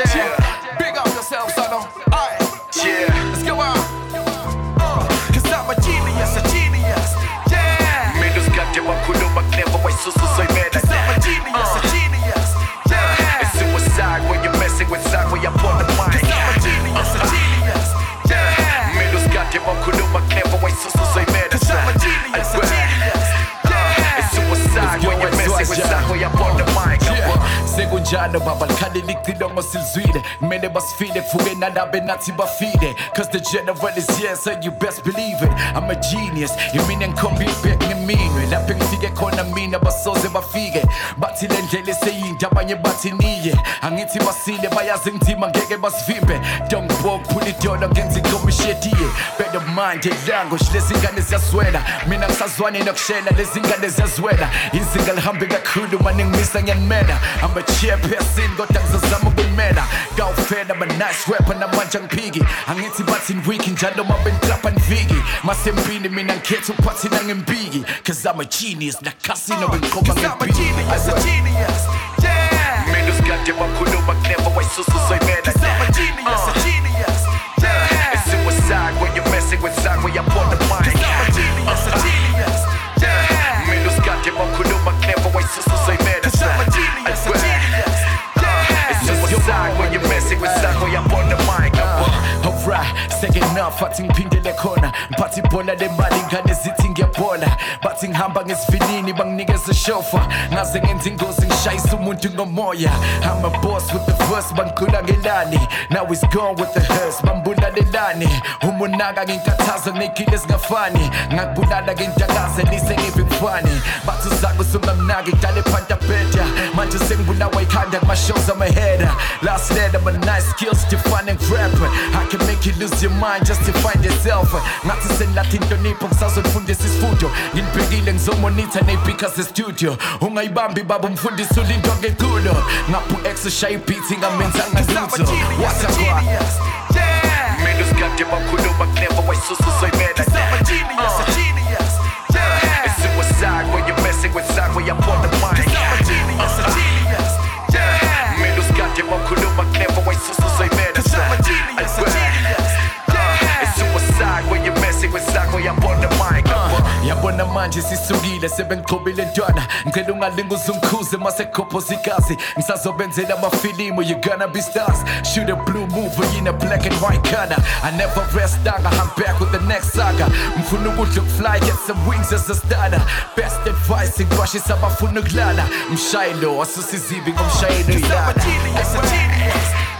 Yeah. Big up yourself, son. Aye. Yeah. Let's go on. Cause I'm a genius, a genius. Yeah. Menos got them up, could not never wait so mad. Cause I'm a genius, a genius. Yeah. It's suicide when you're messing with side when you're on the mind. Cause I'm a genius, a genius. Yeah. Menos got them up, could not never wait so mad. Cause I'm a genius, a genius. Yeah. It's suicide when you're messing with side when you're on the mind. Sekunjalo babalkhaleli icilongo silizwile kumele basifile kufuke nalabe nathi bafide cause the general is here so you best believe it I'm a genius imina ngikhomba ibhek ngeminwe lapho ngifike khona mina basoze bafike bathi le ndlela iseyinto abanye bathi niye angithi basile bayazi ngithima ngeke basivimbe don't walk pull it down ngenza ikomishetiye better mind language lezi ngane ziyaswela mina ngisazwane nokushela lezi ngane ziyazwela izinga lihambe kakhulu manje ngimisa ngiyanimela I'm a chairperson kodwa ngizozama ukumela gawufela ama nice rapper namanje ngiphiki angithi bathi week njalo mabe ngiklapha niviki masempini mina ngikhetha uphathi nangempiki cause I'm a genius nakasino bengiqoba ngempiki Cause I'm a genius, yeah. Menos got them up, could not never wait so mad. Cause I'm a genius, a genius. Yeah. It's suicide when you're messing with side when you're on the mind. Cause I'm a genius, a genius. Yeah. Menos got them up, could not never wait so mad. Cause I'm a genius, a genius. It's suicide when you're messing with side when you're on the mind. Alright, second enough, bathi ngiphindele khona mphathi ibhola lemali ngane zithi ngiyabhola bathi ngihamba ngesivinini banginikeza chauffeur ngaze ngenza ingozi ngishayisa umuntu ngomoya I'm a boss with the verse bangicula ngelani now he's gone with the hearse bambulalelani umunaka nginkathazo nekile singafani ngakubulala ngentakaze lise ngivifani bathi uzake sungamnaki ngidale phantapetya manje sengibulawa ikhanda kuma-shows amaheader last letter but nice skills defining rapper I can make you lose your mind just to find yourself ngathi senilathi intonipho ngisazolifundisa isifundo nginibhekile ngizomonitha ney'pikers e-studio ungayibambi baba umfundisi ulinto ngekulo ngapha u-exoshaya ibhithi ngamenzanga lutho wathakwa Menos got them up, could not never wait so mad. Cause I'm a genius, a genius. Yeah. It's suicide when you're messing with side when you're on the mind. Cause I'm a genius, a genius. Yeah. Menos got them up, could not never wait so mad. Cause I'm a genius, a genius. Yeah. It's suicide when you're messing with side when you're on the mind. yabona manje sisukile sebengiqhobile ntwana ngicela ungalinguza umkhuze masekhophoza igazi ngisazobenzela amafilimu you gonna be stars shoot a blue movie in a black and white color I never rest I'm back with the next saga mfuna ukudla ukufly get some wings as a starter best advice ngiqwashisa abafuna ukulala mshayelo asusa izibi ngomshayelo Cause I'm a genius, a genius.